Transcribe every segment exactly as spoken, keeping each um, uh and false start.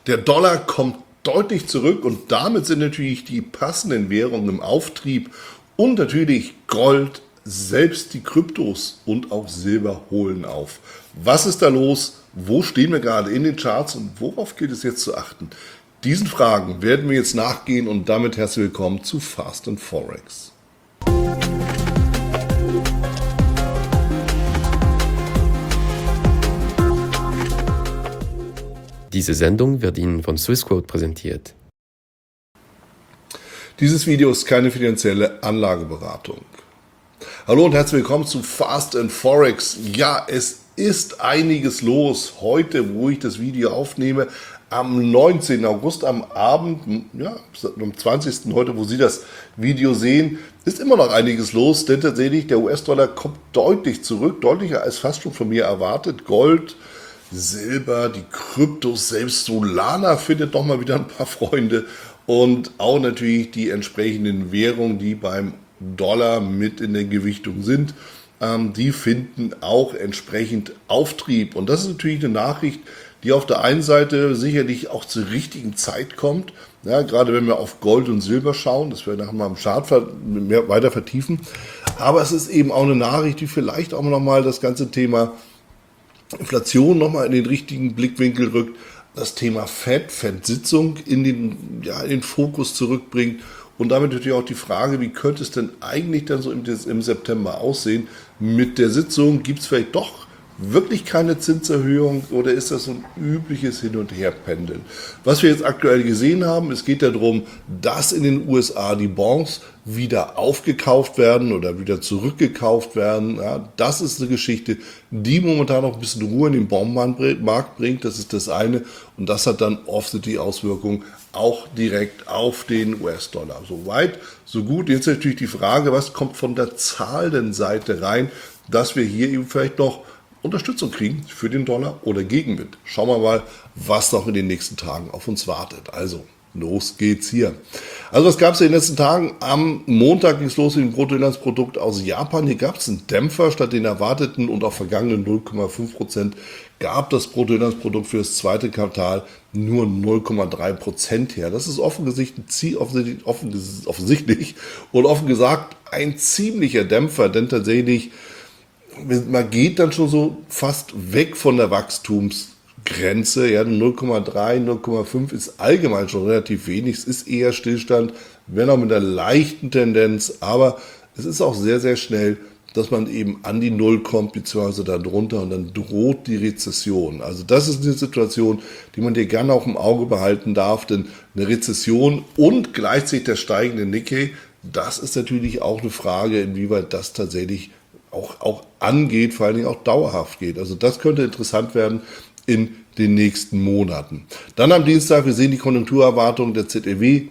Der Dollar kommt deutlich zurück und damit sind natürlich die passenden Währungen im Auftrieb und natürlich Gold, selbst die Kryptos und auch Silber holen auf. Was ist da los? Wo stehen wir gerade in den Charts und worauf gilt es jetzt zu achten? Diesen Fragen werden wir jetzt nachgehen und damit herzlich willkommen zu Fast and Forex. Diese Sendung wird Ihnen von Swissquote präsentiert. Dieses Video ist keine finanzielle Anlageberatung. Hallo und herzlich willkommen zu Fast and Forex. Ja, es ist einiges los heute, wo ich das Video aufnehme. Am neunzehnten August am Abend, ja, am zwanzigsten heute, wo Sie das Video sehen, ist immer noch einiges los, denn tatsächlich der U S-Dollar kommt deutlich zurück, deutlicher als fast schon von mir erwartet. Gold, Silber, die Kryptos, selbst Solana findet noch mal wieder ein paar Freunde und auch natürlich die entsprechenden Währungen, die beim Dollar mit in der Gewichtung sind, ähm, die finden auch entsprechend Auftrieb. Und das ist natürlich eine Nachricht, die auf der einen Seite sicherlich auch zur richtigen Zeit kommt, ja, gerade wenn wir auf Gold und Silber schauen, das werden wir nachher mal im Chart mehr weiter vertiefen, aber es ist eben auch eine Nachricht, die vielleicht auch noch mal das ganze Thema Inflation nochmal in den richtigen Blickwinkel rückt, das Thema Fed, Fed-Sitzung in den, ja, in den Fokus zurückbringt und damit natürlich auch die Frage, wie könnte es denn eigentlich dann so im, im September aussehen mit der Sitzung? Gibt es vielleicht doch wirklich keine Zinserhöhung oder ist das so ein übliches Hin- und Herpendeln? Was wir jetzt aktuell gesehen haben, es geht darum, dass in den U S A die Bonds wieder aufgekauft werden oder wieder zurückgekauft werden. Ja, das ist eine Geschichte, die momentan noch ein bisschen Ruhe in den Bondmarkt bringt. Das ist das eine und das hat dann oft die Auswirkung auch direkt auf den U S-Dollar. So weit, so gut. Jetzt natürlich die Frage, was kommt von der zahlenden Seite rein, dass wir hier eben vielleicht noch Unterstützung kriegen für den Dollar oder Gegenwind. Schauen wir mal, was noch in den nächsten Tagen auf uns wartet. Also, los geht's hier. Also, was gab es in den letzten Tagen? Am Montag ging es los mit dem Bruttoinlandsprodukt aus Japan. Hier gab es einen Dämpfer statt den erwarteten und auf vergangenen null Komma fünf Prozent gab das Bruttoinlandsprodukt für das zweite Quartal nur null Komma drei Prozent her. Das ist offensichtlich, offensichtlich und offen gesagt ein ziemlicher Dämpfer, denn tatsächlich man geht dann schon so fast weg von der Wachstumsgrenze. Ja, null Komma drei, null Komma fünf ist allgemein schon relativ wenig. Es ist eher Stillstand, wenn auch mit einer leichten Tendenz. Aber es ist auch sehr, sehr schnell, dass man eben an die Null kommt, beziehungsweise da drunter und dann droht die Rezession. Also das ist eine Situation, die man dir gerne auch im Auge behalten darf, denn eine Rezession und gleichzeitig der steigende Nikkei, das ist natürlich auch eine Frage, inwieweit das tatsächlich Auch, auch angeht, vor allen Dingen auch dauerhaft geht. Also das könnte interessant werden in den nächsten Monaten. Dann am Dienstag, wir sehen die Konjunkturerwartungen der Z E W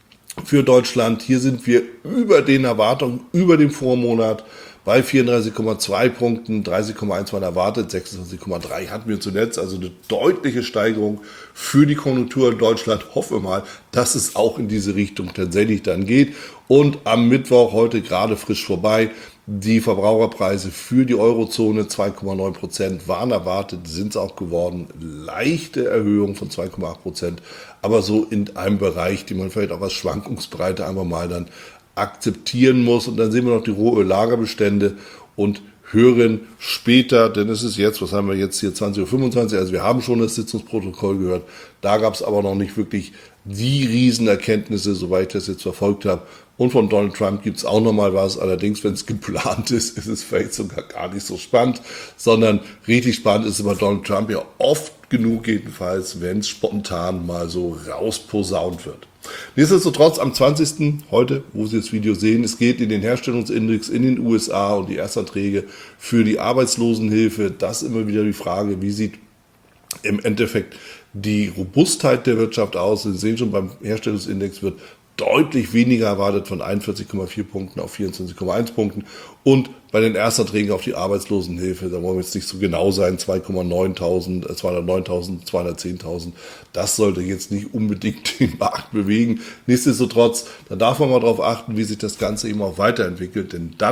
für Deutschland. Hier sind wir über den Erwartungen, über dem Vormonat bei vierunddreißig Komma zwei Punkten, dreißig Komma eins waren erwartet, sechsundzwanzig Komma drei hatten wir zuletzt, also eine deutliche Steigerung für die Konjunktur in Deutschland. Hoffen wir mal, dass es auch in diese Richtung tatsächlich dann geht. Und am Mittwoch, heute gerade frisch vorbei, die Verbraucherpreise für die Eurozone zwei Komma neun Prozent waren erwartet, sind es auch geworden. Leichte Erhöhung von zwei Komma acht Prozent, aber so in einem Bereich, den man vielleicht auch als Schwankungsbreite einfach mal dann akzeptieren muss. Und dann sehen wir noch die Rohöl-Lagerbestände und hören später, denn es ist jetzt, was haben wir jetzt hier, zwanzig Uhr fünfundzwanzig, also wir haben schon das Sitzungsprotokoll gehört, da gab es aber noch nicht wirklich die Riesenerkenntnisse, soweit ich das jetzt verfolgt habe. Und von Donald Trump gibt es auch nochmal was, allerdings, wenn es geplant ist, ist es vielleicht sogar gar nicht so spannend, sondern richtig spannend ist immer Donald Trump ja oft genug jedenfalls, wenn es spontan mal so rausposaunt wird. Nichtsdestotrotz am zwanzigsten heute, wo Sie das Video sehen, es geht in den Herstellungsindex in den U S A und die Erstanträge für die Arbeitslosenhilfe. Das ist immer wieder die Frage, wie sieht im Endeffekt die Robustheit der Wirtschaft aus. Sie sehen schon, beim Herstellungsindex wird deutlich weniger erwartet, von einundvierzig Komma vier Punkten auf vierundzwanzig Komma eins Punkten. Und bei den Erstanträgen auf die Arbeitslosenhilfe, da wollen wir jetzt nicht so genau sein, zwei Komma neuntausend, zweihundertneuntausend, zweihundertzehntausend. Das sollte jetzt nicht unbedingt den Markt bewegen. Nichtsdestotrotz, da darf man mal darauf achten, wie sich das Ganze eben auch weiterentwickelt, denn dann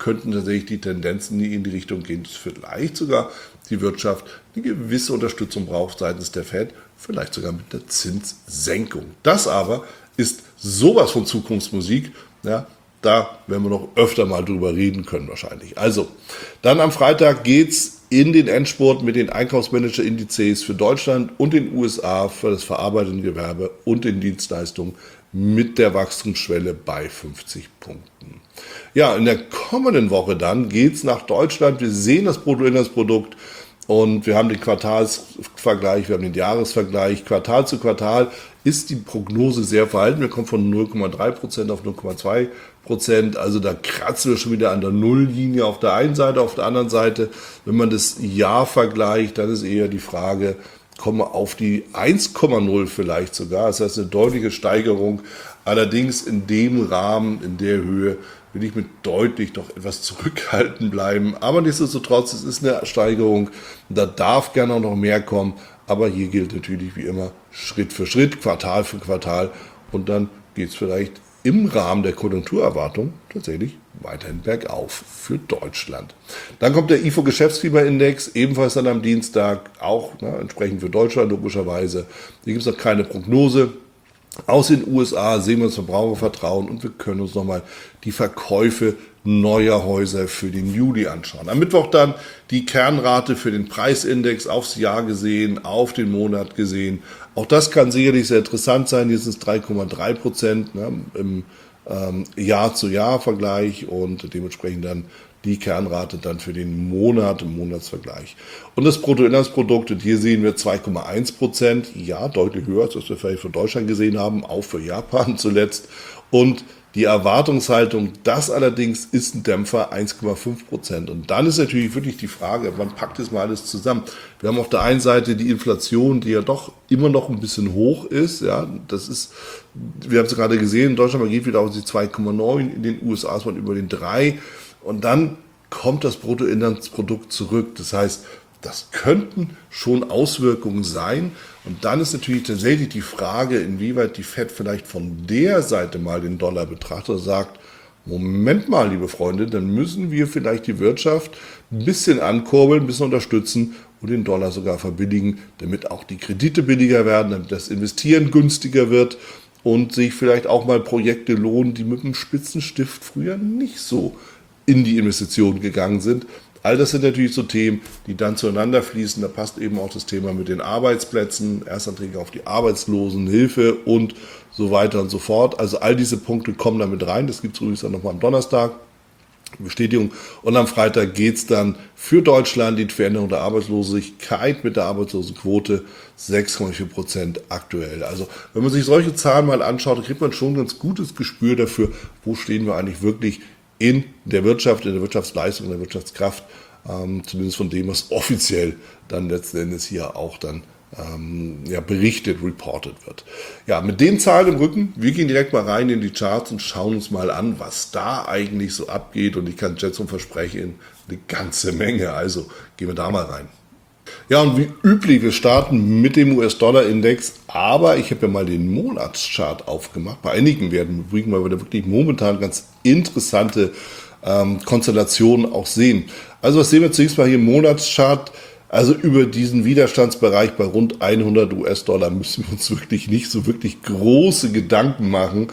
könnten tatsächlich die Tendenzen in die Richtung gehen, dass vielleicht sogar die Wirtschaft eine gewisse Unterstützung braucht seitens der Fed, vielleicht sogar mit der Zinssenkung. Das aber ist sowas von Zukunftsmusik, ja, da werden wir noch öfter mal drüber reden können wahrscheinlich. Also, dann am Freitag geht's in den Endspurt mit den Einkaufsmanager-Indizes für Deutschland und den U S A für das verarbeitende Gewerbe und den Dienstleistungen mit der Wachstumsschwelle bei fünfzig Punkten. Ja, in der kommenden Woche dann geht's nach Deutschland. Wir sehen das Bruttoinlandsprodukt und wir haben den Quartalsvergleich, wir haben den Jahresvergleich. Quartal zu Quartal ist die Prognose sehr verhalten. Wir kommen von null Komma drei Prozent auf null Komma zwei Prozent. Also da kratzen wir schon wieder an der Nulllinie auf der einen Seite, auf der anderen Seite. Wenn man das Jahr vergleicht, dann ist eher die Frage, kommen wir auf die eins Komma null vielleicht sogar. Das heißt eine deutliche Steigerung. Allerdings in dem Rahmen, in der Höhe, will ich mit deutlich doch etwas zurückhaltend bleiben. Aber nichtsdestotrotz, es ist eine Steigerung. Da darf gerne auch noch mehr kommen. Aber hier gilt natürlich wie immer Schritt für Schritt, Quartal für Quartal. Und dann geht es vielleicht im Rahmen der Konjunkturerwartung tatsächlich weiterhin bergauf für Deutschland. Dann kommt der I F O-Geschäftsfieberindex, ebenfalls dann am Dienstag, auch na, entsprechend für Deutschland logischerweise. Hier gibt es noch keine Prognose. Aus den U S A sehen wir das Verbrauchervertrauen und wir können uns nochmal die Verkäufe neuer Häuser für den Juli anschauen. Am Mittwoch dann die Kernrate für den Preisindex aufs Jahr gesehen, auf den Monat gesehen. Auch das kann sicherlich sehr interessant sein. Hier sind es drei Komma drei Prozent ne, im ähm, Jahr-zu-Jahr-Vergleich und dementsprechend dann die Kernrate dann für den Monat im Monatsvergleich. Und das Bruttoinlandsprodukt, und hier sehen wir zwei Komma eins Prozent, ja, deutlich höher, als wir vielleicht für Deutschland gesehen haben, auch für Japan zuletzt. Und die Erwartungshaltung, das allerdings ist ein Dämpfer, eins Komma fünf Prozent. Und dann ist natürlich wirklich die Frage, wann packt das mal alles zusammen? Wir haben auf der einen Seite die Inflation, die ja doch immer noch ein bisschen hoch ist. Ja, das ist, wir haben es gerade gesehen, in Deutschland man geht wieder auf die zwei Komma neun, in den U S A ist man über den drei. Und dann kommt das Bruttoinlandsprodukt zurück. Das heißt, das könnten schon Auswirkungen sein. Und dann ist natürlich tatsächlich die Frage, inwieweit die Fed vielleicht von der Seite mal den Dollar betrachtet und sagt, Moment mal, liebe Freunde, dann müssen wir vielleicht die Wirtschaft ein bisschen ankurbeln, ein bisschen unterstützen und den Dollar sogar verbilligen, damit auch die Kredite billiger werden, damit das Investieren günstiger wird und sich vielleicht auch mal Projekte lohnen, die mit dem Spitzenstift früher nicht so in die Investitionen gegangen sind. All das sind natürlich so Themen, die dann zueinander fließen. Da passt eben auch das Thema mit den Arbeitsplätzen, Erstanträge auf die Arbeitslosenhilfe und so weiter und so fort. Also all diese Punkte kommen da mit rein. Das gibt es übrigens dann nochmal am Donnerstag. Bestätigung. Und am Freitag geht es dann für Deutschland die Veränderung der Arbeitslosigkeit mit der Arbeitslosenquote sechs Komma vier Prozent aktuell. Also wenn man sich solche Zahlen mal anschaut, dann kriegt man schon ein ganz gutes Gespür dafür, wo stehen wir eigentlich wirklich in der Wirtschaft, in der Wirtschaftsleistung, in der Wirtschaftskraft, ähm, zumindest von dem, was offiziell dann letzten Endes hier auch dann ähm, ja, berichtet, reported wird. Ja, mit den Zahlen im Rücken, wir gehen direkt mal rein in die Charts und schauen uns mal an, was da eigentlich so abgeht. Und ich kann jetzt schon versprechen, eine ganze Menge. Also gehen wir da mal rein. Ja, und wie üblich, wir starten mit dem U S-Dollar-Index, aber ich habe ja mal den Monatschart aufgemacht. Bei einigen werden übrigens, weil wir da wirklich momentan ganz interessante ähm, Konstellationen auch sehen. Also was sehen wir zunächst mal hier im Monatschart? Also über diesen Widerstandsbereich bei rund hundert US-Dollar müssen wir uns wirklich nicht so wirklich große Gedanken machen.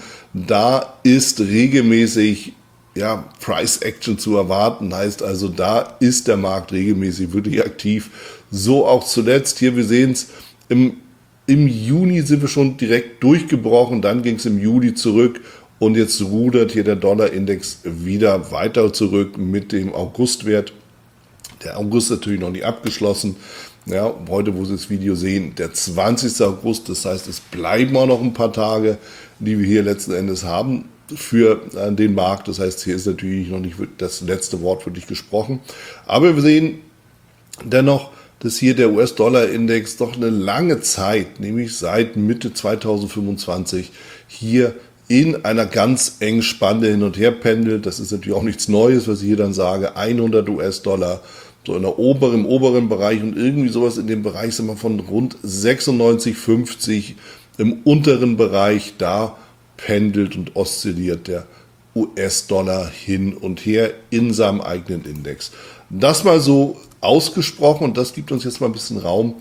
Da ist regelmäßig ja, Price Action zu erwarten, heißt also, da ist der Markt regelmäßig wirklich aktiv. So auch zuletzt. Hier, wir sehen es, im, im Juni sind wir schon direkt durchgebrochen, dann ging es im Juli zurück und jetzt rudert hier der Dollar-Index wieder weiter zurück mit dem Augustwert. Der August ist natürlich noch nicht abgeschlossen. Ja, heute, wo Sie das Video sehen, der zwanzigster August, das heißt, es bleiben auch noch ein paar Tage, die wir hier letzten Endes haben für den Markt. Das heißt, hier ist natürlich noch nicht das letzte Wort wirklich gesprochen. Aber wir sehen dennoch, dass hier der U S-Dollar-Index doch eine lange Zeit, nämlich seit Mitte zweitausendfünfundzwanzig, hier in einer ganz engen Spanne hin und her pendelt. Das ist natürlich auch nichts Neues, was ich hier dann sage. hundert US-Dollar, so in der oberen, im oberen Bereich und irgendwie sowas in dem Bereich sind wir von rund sechsundneunzig fünfzig im unteren Bereich. Da pendelt und oszilliert der U S-Dollar hin und her in seinem eigenen Index. Das mal so ausgesprochen und das gibt uns jetzt mal ein bisschen Raum,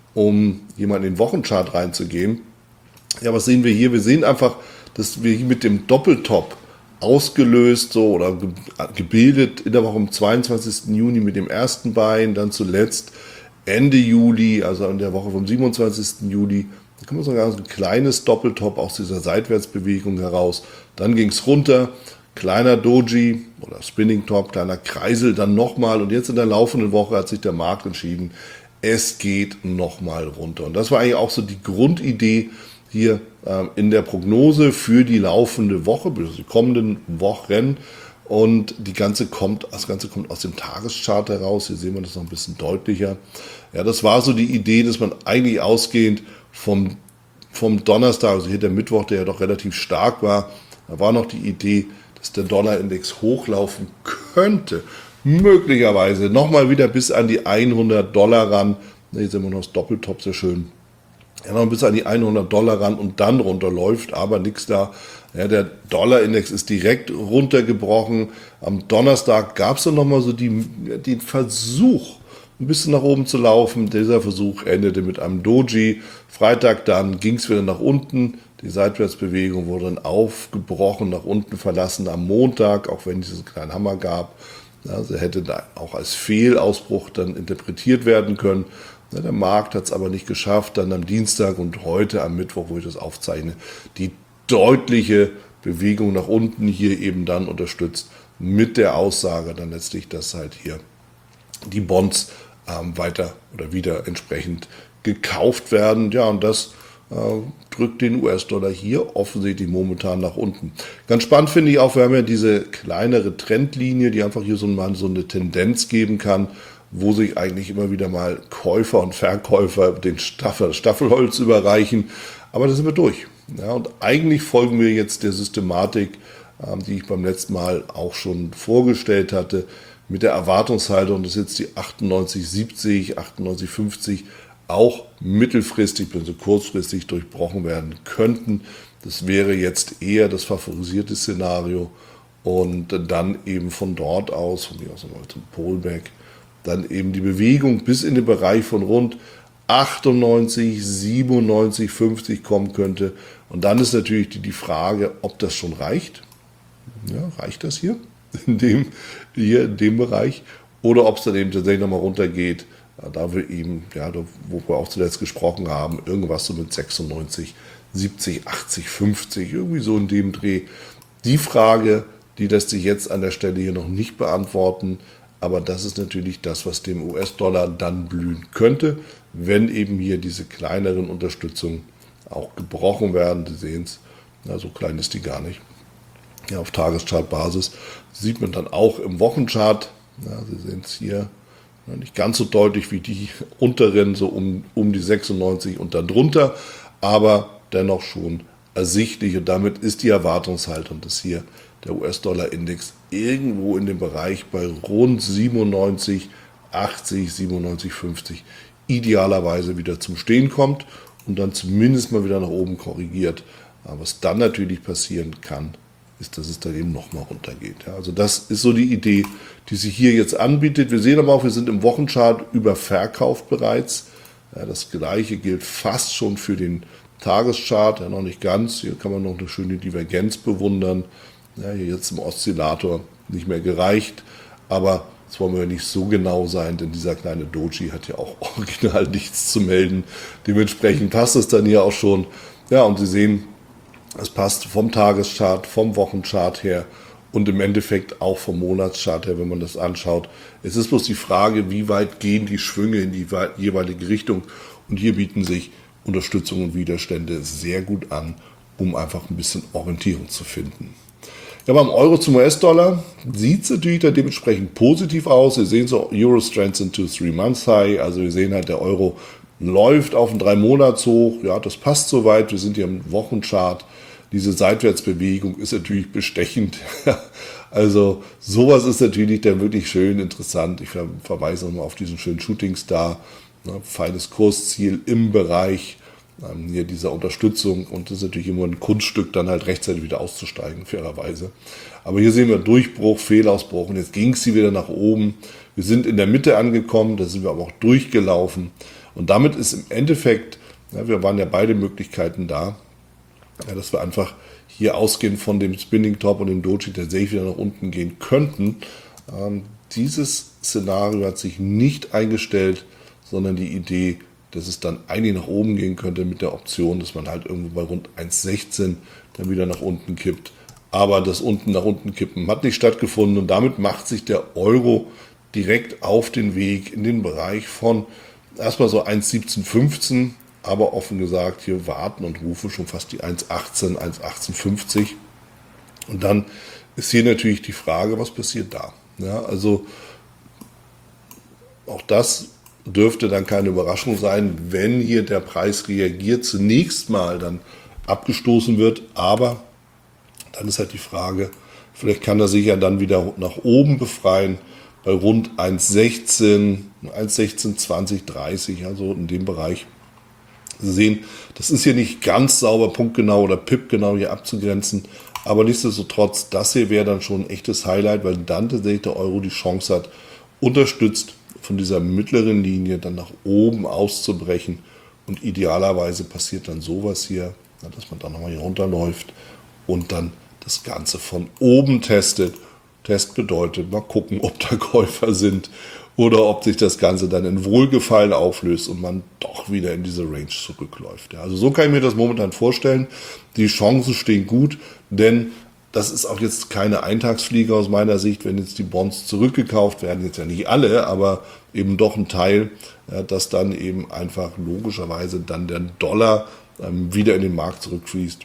um hier mal in den Wochenchart reinzugehen. Ja, was sehen wir hier? Wir sehen einfach, dass wir hier mit dem Doppeltop ausgelöst so oder ge gebildet in der Woche am zweiundzwanzigsten Juni mit dem ersten Bein, dann zuletzt Ende Juli, also in der Woche vom siebenundzwanzigsten Juli, da kann man sagen, ein kleines Doppeltop aus dieser Seitwärtsbewegung heraus. Dann ging es runter, kleiner Doji oder Spinning Top, kleiner Kreisel, dann nochmal und jetzt in der laufenden Woche hat sich der Markt entschieden, es geht nochmal runter. Und das war eigentlich auch so die Grundidee hier ähm, in der Prognose für die laufende Woche, also die kommenden Wochen. Und die ganze kommt, das Ganze kommt aus dem Tageschart heraus. Hier sehen wir das noch ein bisschen deutlicher. Ja, das war so die Idee, dass man eigentlich ausgehend vom, vom Donnerstag, also hier der Mittwoch, der ja doch relativ stark war, da war noch die Idee, dass der Dollarindex hochlaufen könnte. Möglicherweise nochmal wieder bis an die hundert Dollar ran. Hier sehen wir noch das Doppeltop, sehr schön. Ja, noch bis an die hundert Dollar ran und dann runterläuft, aber nichts da. Ja, der Dollarindex ist direkt runtergebrochen. Am Donnerstag gab es dann nochmal so die, den Versuch, ein bisschen nach oben zu laufen. Dieser Versuch endete mit einem Doji. Freitag dann ging es wieder nach unten. Die Seitwärtsbewegung wurde dann aufgebrochen, nach unten verlassen am Montag, auch wenn es diesen kleinen Hammer gab. Also hätte da auch als Fehlausbruch dann interpretiert werden können. Ja, der Markt hat es aber nicht geschafft. Dann am Dienstag und heute am Mittwoch, wo ich das aufzeichne, die deutliche Bewegung nach unten hier eben dann unterstützt mit der Aussage dann letztlich, dass halt hier die Bonds ähm, weiter oder wieder entsprechend gekauft werden. Ja, und das äh, drückt den U S-Dollar hier offensichtlich momentan nach unten. Ganz spannend finde ich auch, wir haben ja diese kleinere Trendlinie, die einfach hier so mal so eine Tendenz geben kann, wo sich eigentlich immer wieder mal Käufer und Verkäufer den Staffel, Staffelholz überreichen. Aber da sind wir durch. Ja, und eigentlich folgen wir jetzt der Systematik, ähm, die ich beim letzten Mal auch schon vorgestellt hatte, mit der Erwartungshaltung, dass jetzt die achtundneunzig siebzig, achtundneunzig fünfzig auch mittelfristig, also kurzfristig durchbrochen werden könnten. Das wäre jetzt eher das favorisierte Szenario und dann eben von dort aus, von mir aus nochmal zum Pullback, dann eben die Bewegung bis in den Bereich von rund achtundneunzig, siebenundneunzig, fünfzig kommen könnte. Und dann ist natürlich die, die Frage, ob das schon reicht. Ja, reicht das hier in dem, hier in dem Bereich? Oder ob es dann eben tatsächlich nochmal runtergeht, da wir eben, ja, da, wo wir auch zuletzt gesprochen haben, irgendwas so mit sechsundneunzig, siebzig, achtzig, fünfzig, irgendwie so in dem Dreh. Die Frage, die lässt sich jetzt an der Stelle hier noch nicht beantworten. Aber das ist natürlich das, was dem U S-Dollar dann blühen könnte, wenn eben hier diese kleineren Unterstützungen auch gebrochen werden. Sie sehen es, so klein ist die gar nicht. Ja, auf Tageschartbasis sieht man dann auch im Wochenchart, ja, Sie sehen es hier, ja, nicht ganz so deutlich wie die unteren, so um, um die sechsundneunzig und dann drunter, aber dennoch schon ersichtlich. Und damit ist die Erwartungshaltung, dass hier der U S-Dollar-Index irgendwo in dem Bereich bei rund siebenundneunzig, achtzig, siebenundneunzig, fünfzig idealerweise wieder zum Stehen kommt und dann zumindest mal wieder nach oben korrigiert. Aber was dann natürlich passieren kann, ist, dass es dann eben nochmal runtergeht. Ja, also das ist so die Idee, die sich hier jetzt anbietet. Wir sehen aber auch, wir sind im Wochenchart überverkauft bereits. Ja, das Gleiche gilt fast schon für den Tageschart, ja, noch nicht ganz. Hier kann man noch eine schöne Divergenz bewundern. Ja, hier jetzt im Oszillator nicht mehr gereicht, aber jetzt wollen wir nicht so genau sein, denn dieser kleine Doji hat ja auch original nichts zu melden. Dementsprechend passt es dann hier auch schon. Ja, und Sie sehen, es passt vom Tageschart, vom Wochenchart her und im Endeffekt auch vom Monatschart her, wenn man das anschaut. Es ist bloß die Frage, wie weit gehen die Schwünge in die jeweilige Richtung, und hier bieten sich Unterstützung und Widerstände sehr gut an, um einfach ein bisschen Orientierung zu finden. Ja, beim Euro zum U S-Dollar sieht es natürlich dann dementsprechend positiv aus. Wir sehen so Euro strengthens to three months high. Also wir sehen halt, der Euro läuft auf einen drei Monats hoch. Ja, das passt soweit. Wir sind hier im Wochenchart. Diese Seitwärtsbewegung ist natürlich bestechend. Also sowas ist natürlich dann wirklich schön interessant. Ich verweise nochmal auf diesen schönen Shooting Star. Ne, feines Kursziel im Bereich ähm, hier dieser Unterstützung. Und das ist natürlich immer ein Kunststück, dann halt rechtzeitig wieder auszusteigen, fairerweise. Aber hier sehen wir Durchbruch, Fehlausbruch und jetzt ging es hier wieder nach oben. Wir sind in der Mitte angekommen, da sind wir aber auch durchgelaufen. Und damit ist im Endeffekt, ja, wir waren ja beide Möglichkeiten da, ja, dass wir einfach hier ausgehend von dem Spinning Top und dem Doji tatsächlich wieder nach unten gehen könnten. Ähm, dieses Szenario hat sich nicht eingestellt, sondern die Idee, dass es dann eigentlich nach oben gehen könnte mit der Option, dass man halt irgendwo bei rund eins Komma sechzehn dann wieder nach unten kippt. Aber das unten nach unten kippen hat nicht stattgefunden und damit macht sich der Euro direkt auf den Weg in den Bereich von erstmal so eins Komma siebzehn fünfzehn, aber offen gesagt hier warten und rufen schon fast die eins Komma achtzehn, eins Komma achtzehn fünfzig. Und dann ist hier natürlich die Frage, was passiert da? Ja, also auch das dürfte dann keine Überraschung sein, wenn hier der Preis reagiert, zunächst mal dann abgestoßen wird, aber dann ist halt die Frage, vielleicht kann er sich ja dann wieder nach oben befreien, bei rund eins Komma sechzehn, eins Komma sechzehn, zwanzig, dreißig, also in dem Bereich. Sie sehen, das ist hier nicht ganz sauber, punktgenau oder pipgenau hier abzugrenzen, aber nichtsdestotrotz, das hier wäre dann schon ein echtes Highlight, weil dann tatsächlich der Euro die Chance hat, unterstützt von dieser mittleren Linie dann nach oben auszubrechen und idealerweise passiert dann sowas hier, dass man dann nochmal hier runterläuft und dann das Ganze von oben testet. Test bedeutet, mal gucken, ob da Käufer sind oder ob sich das Ganze dann in Wohlgefallen auflöst und man doch wieder in diese Range zurückläuft. Ja, also so kann ich mir das momentan vorstellen. Die Chancen stehen gut, denn das ist auch jetzt keine Eintagsfliege aus meiner Sicht, wenn jetzt die Bonds zurückgekauft werden, jetzt ja nicht alle, aber eben doch ein Teil, ja, dass dann eben einfach logischerweise dann der Dollar ähm, wieder in den Markt zurückfließt.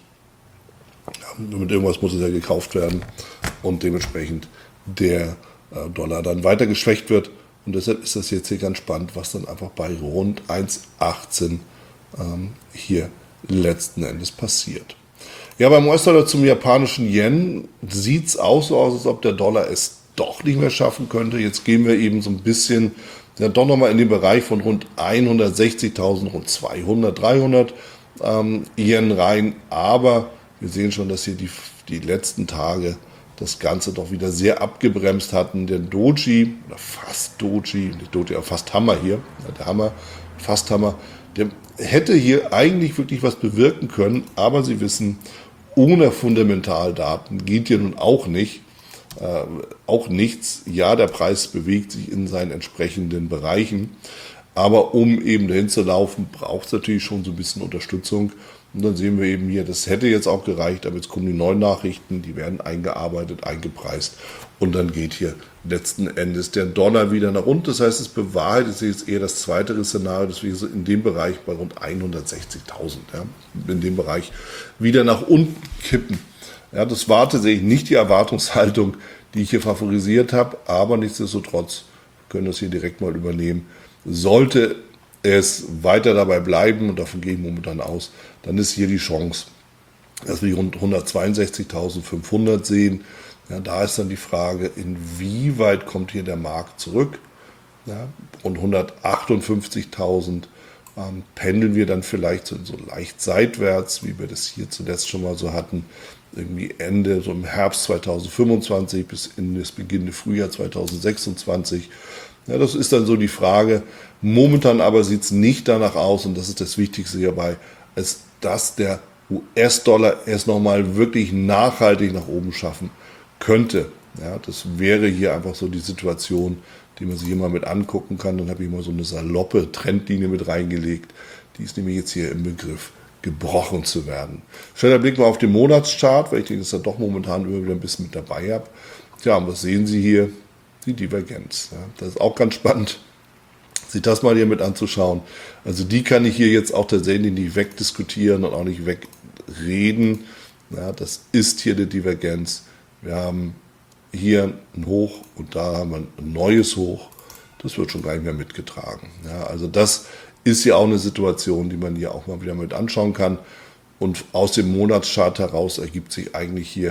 Ja, mit irgendwas muss es ja gekauft werden und dementsprechend der äh, Dollar dann weiter geschwächt wird. Und deshalb ist das jetzt hier ganz spannend, was dann einfach bei rund eins Komma achtzehn ähm, hier letzten Endes passiert. Ja, beim U S-Dollar zum japanischen Yen sieht es auch so aus, als ob der Dollar es doch nicht mehr schaffen könnte. Jetzt gehen wir eben so ein bisschen, ja, doch nochmal in den Bereich von rund hundertsechzigtausend, rund zweihundert, dreihundert ähm, Yen rein. Aber wir sehen schon, dass hier die, die letzten Tage das Ganze doch wieder sehr abgebremst hatten. Der Doji, oder fast Doji, nicht Doji, aber fast Hammer hier, der Hammer, fast Hammer, der hätte hier eigentlich wirklich was bewirken können, aber Sie wissen, ohne Fundamentaldaten geht hier nun auch nicht, äh, auch nichts. Ja, der Preis bewegt sich in seinen entsprechenden Bereichen, aber um eben dahin zu laufen, braucht es natürlich schon so ein bisschen Unterstützung. Und dann sehen wir eben hier, das hätte jetzt auch gereicht, aber jetzt kommen die neuen Nachrichten, die werden eingearbeitet, eingepreist und dann geht hier letzten Endes der Dollar wieder nach unten. Das heißt, es bewahrheitet sich jetzt eher das zweite Szenario, dass wir in dem Bereich bei rund hundertsechzigtausend, ja, in dem Bereich wieder nach unten kippen. Ja, das war tatsächlich nicht die Erwartungshaltung, die ich hier favorisiert habe, aber nichtsdestotrotz können wir das hier direkt mal übernehmen. Sollte es weiter dabei bleiben, und davon gehe ich momentan aus, dann ist hier die Chance, dass wir rund hundertzweiundsechzigtausendfünfhundert sehen. Ja, da ist dann die Frage, inwieweit kommt hier der Markt zurück? Ja, rund hundertachtundfünfzigtausend ähm, pendeln wir dann vielleicht so, so leicht seitwärts, wie wir das hier zuletzt schon mal so hatten, irgendwie Ende, so im Herbst zweitausendfünfundzwanzig bis in das beginnende Frühjahr zweitausendsechsundzwanzig. Ja, das ist dann so die Frage. Momentan aber sieht es nicht danach aus, und das ist das Wichtigste hierbei, als dass der U S-Dollar erst nochmal wirklich nachhaltig nach oben schaffen könnte. Ja, das wäre hier einfach so die Situation, die man sich immer mit angucken kann. Dann habe ich mal so eine saloppe Trendlinie mit reingelegt. Die ist nämlich jetzt hier im Begriff, gebrochen zu werden. Schneller Blick mal auf den Monatschart, weil ich denke, dass ich da doch momentan immer wieder ein bisschen mit dabei habe. Tja, und was sehen Sie hier? Die Divergenz. Ja, das ist auch ganz spannend, sich das mal hier mit anzuschauen. Also die kann ich hier jetzt auch tatsächlich nicht wegdiskutieren und auch nicht wegreden. Ja, das ist hier die Divergenz. Wir haben hier ein Hoch und da haben wir ein neues Hoch. Das wird schon gar nicht mehr mitgetragen. Ja, also das ist ja auch eine Situation, die man hier auch mal wieder mit anschauen kann. Und aus dem Monatschart heraus ergibt sich eigentlich hier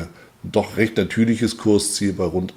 ein doch recht natürliches Kursziel bei rund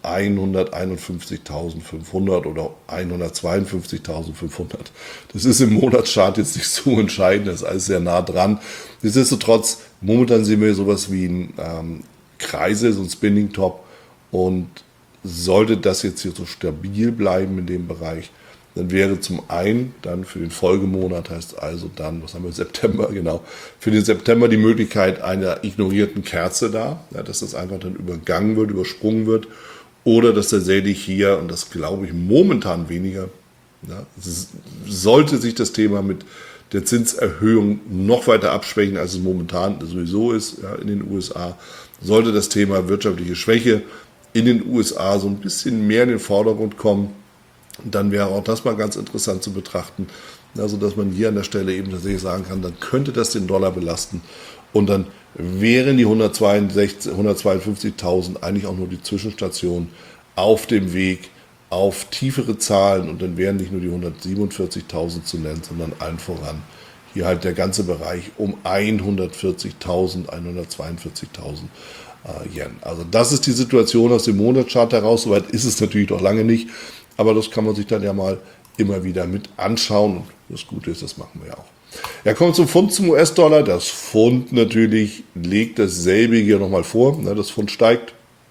hunderteinundfünfzigtausendfünfhundert oder hundertzweiundfünfzigtausendfünfhundert. Das ist im Monatschart jetzt nicht so entscheidend, das ist alles sehr nah dran. Nichtsdestotrotz, momentan sehen wir sowas wie ein ähm, Kreise, so ein Spinning Top, und sollte das jetzt hier so stabil bleiben in dem Bereich, dann wäre zum einen dann für den Folgemonat, heißt also dann, was haben wir, September, genau, für den September die Möglichkeit einer ignorierten Kerze da, ja, dass das einfach dann übergangen wird, übersprungen wird, oder dass tatsächlich hier, und das glaube ich momentan weniger, ja, sollte sich das Thema mit der Zinserhöhung noch weiter abschwächen, als es momentan sowieso ist, ja, in den U S A, sollte das Thema wirtschaftliche Schwäche in den U S A so ein bisschen mehr in den Vordergrund kommen, dann wäre auch das mal ganz interessant zu betrachten, also dass man hier an der Stelle eben tatsächlich sagen kann, dann könnte das den Dollar belasten und dann wären die hundertzweiundfünfzigtausend eigentlich auch nur die Zwischenstation auf dem Weg auf tiefere Zahlen, und dann wären nicht nur die hundertsiebenundvierzigtausend zu nennen, sondern allen voran hier halt der ganze Bereich um hundertvierzigtausend, hundertzweiundvierzigtausend äh, Yen. Also das ist die Situation aus dem Monatschart heraus, soweit ist es natürlich noch lange nicht, aber das kann man sich dann ja mal immer wieder mit anschauen, und das Gute ist, das machen wir ja auch. Ja, kommen wir zum Pfund, zum U S-Dollar. Das Pfund natürlich legt dasselbe hier nochmal vor, das Pfund steigt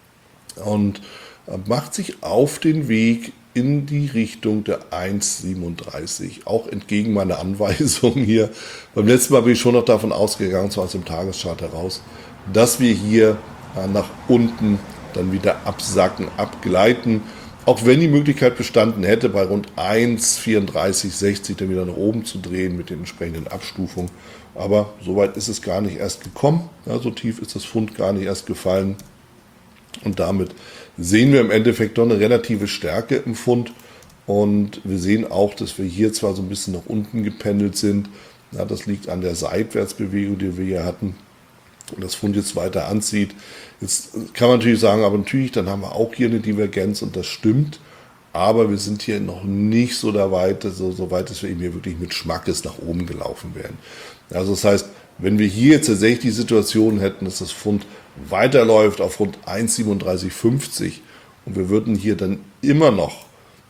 und macht sich auf den Weg in die Richtung der eins Komma siebenunddreißig, auch entgegen meiner Anweisung hier. Beim letzten Mal bin ich schon noch davon ausgegangen, zwar aus dem Tageschart heraus, dass wir hier nach unten dann wieder absacken, abgleiten, auch wenn die Möglichkeit bestanden hätte, bei rund eins Komma vierunddreißig sechzig dann wieder nach oben zu drehen mit den entsprechenden Abstufungen. Aber soweit ist es gar nicht erst gekommen, ja, so tief ist das Pfund gar nicht erst gefallen. Und damit sehen wir im Endeffekt doch eine relative Stärke im Pfund. Und wir sehen auch, dass wir hier zwar so ein bisschen nach unten gependelt sind. Ja, das liegt an der Seitwärtsbewegung, die wir hier hatten. Und das Pfund jetzt weiter anzieht. Jetzt kann man natürlich sagen, aber natürlich, dann haben wir auch hier eine Divergenz, und das stimmt. Aber wir sind hier noch nicht so, da weit, so, so weit, dass wir eben hier wirklich mit Schmackes nach oben gelaufen wären. Also das heißt, wenn wir hier jetzt tatsächlich die Situation hätten, dass das Pfund weiterläuft auf rund eins Komma siebenunddreißig fünfzig und wir würden hier dann immer noch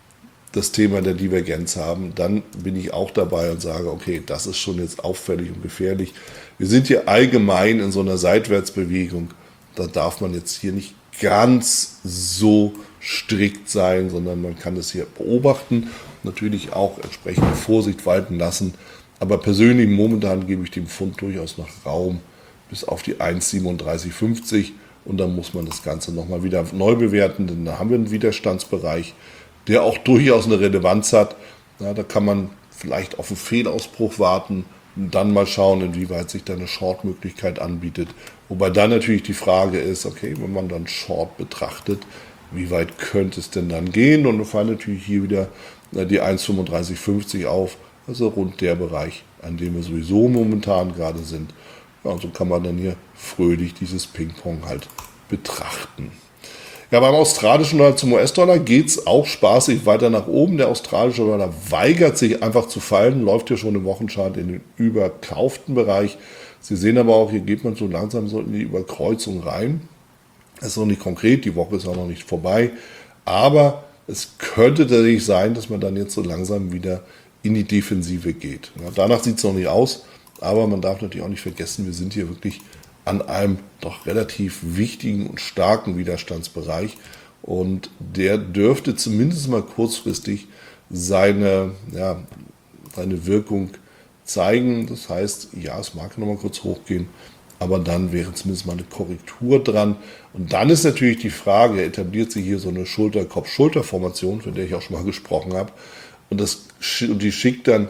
das Thema der Divergenz haben, dann bin ich auch dabei und sage, okay, das ist schon jetzt auffällig und gefährlich. Wir sind hier allgemein in so einer Seitwärtsbewegung, da darf man jetzt hier nicht ganz so strikt sein, sondern man kann es hier beobachten, natürlich auch entsprechende Vorsicht walten lassen. Aber persönlich momentan gebe ich dem Pfund durchaus noch Raum bis auf die eins Komma siebenunddreißig fünfzig, und dann muss man das Ganze nochmal wieder neu bewerten, denn da haben wir einen Widerstandsbereich, der auch durchaus eine Relevanz hat. Ja, da kann man vielleicht auf einen Fehlausbruch warten und dann mal schauen, inwieweit sich da eine Short-Möglichkeit anbietet. Wobei dann natürlich die Frage ist, okay, wenn man dann Short betrachtet, wie weit könnte es denn dann gehen? Und wir fallen natürlich hier wieder die eins Komma fünfunddreißig fünfzig auf, also rund der Bereich, an dem wir sowieso momentan gerade sind. Ja, und so kann man dann hier fröhlich dieses Ping-Pong halt betrachten. Ja, beim australischen Dollar zum U S-Dollar geht es auch spaßig weiter nach oben. Der australische Dollar weigert sich einfach zu fallen, läuft ja schon im Wochenchart in den überkauften Bereich. Sie sehen aber auch, hier geht man so langsam so in die Überkreuzung rein. Das ist noch nicht konkret, die Woche ist auch noch nicht vorbei, aber es könnte tatsächlich sein, dass man dann jetzt so langsam wieder in die Defensive geht. Ja, danach sieht es noch nicht aus, aber man darf natürlich auch nicht vergessen, wir sind hier wirklich an einem doch relativ wichtigen und starken Widerstandsbereich, und der dürfte zumindest mal kurzfristig seine, ja, seine Wirkung zeigen. Das heißt, ja, es mag noch mal kurz hochgehen, aber dann wäre zumindest mal eine Korrektur dran. Und dann ist natürlich die Frage, etabliert sich hier so eine Schulter-Kopf-Schulter-Formation, von der ich auch schon mal gesprochen habe, und, das, und die schickt dann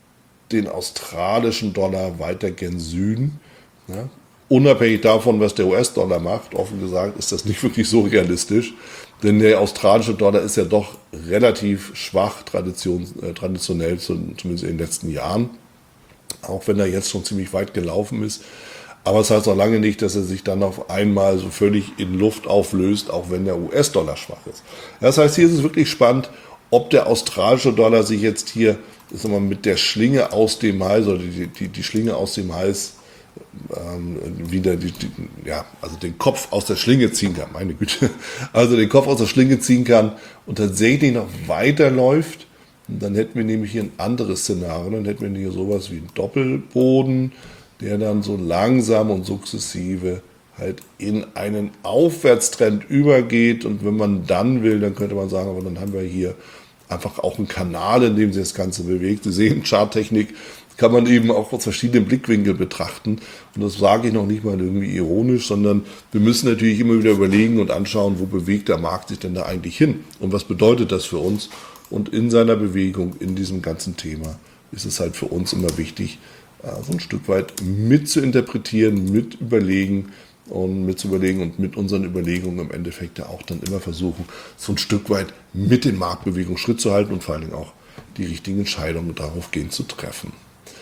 den australischen Dollar weiter gen Süden. Ja. Unabhängig davon, was der U S-Dollar macht, offen gesagt, ist das nicht wirklich so realistisch, denn der australische Dollar ist ja doch relativ schwach, tradition, äh, traditionell, zumindest in den letzten Jahren, auch wenn er jetzt schon ziemlich weit gelaufen ist. Aber es das heißt noch lange nicht, dass er sich dann auf einmal so völlig in Luft auflöst, auch wenn der U S-Dollar schwach ist. Das heißt, hier ist es wirklich spannend, ob der australische Dollar sich jetzt hier, sagen wir mal, mit der Schlinge aus dem Hals, oder die, die, die Schlinge aus dem Hals ähm, wieder die, die, ja, also den Kopf aus der Schlinge ziehen kann, meine Güte, also den Kopf aus der Schlinge ziehen kann und tatsächlich noch weiterläuft. Und dann hätten wir nämlich hier ein anderes Szenario, dann hätten wir hier sowas wie einen Doppelboden, der dann so langsam und sukzessive halt in einen Aufwärtstrend übergeht. Und wenn man dann will, dann könnte man sagen, aber dann haben wir hier einfach auch einen Kanal, in dem sich das Ganze bewegt. Sie sehen, Charttechnik kann man eben auch aus verschiedenen Blickwinkeln betrachten. Und das sage ich noch nicht mal irgendwie ironisch, sondern wir müssen natürlich immer wieder überlegen und anschauen, wo bewegt der Markt sich denn da eigentlich hin? Und was bedeutet das für uns? Und in seiner Bewegung, in diesem ganzen Thema, ist es halt für uns immer wichtig, so ein Stück weit mit zu interpretieren, mit überlegen und mit zu überlegen und mit unseren Überlegungen im Endeffekt ja auch dann immer versuchen, so ein Stück weit mit den Marktbewegungen Schritt zu halten und vor allen Dingen auch die richtigen Entscheidungen darauf gehen zu treffen.